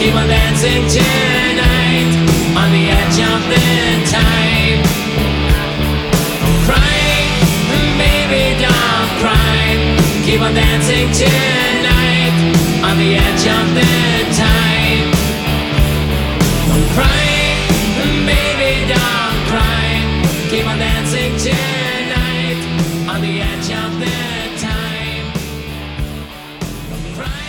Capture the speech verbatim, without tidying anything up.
Keep on dancing tonight on the edge of the time. Don't cry, baby, don't cry. Keep on dancing tonight on the edge of the time. Don't cry, baby, don't cry. Keep on dancing tonight on the edge of the time. Don't cry.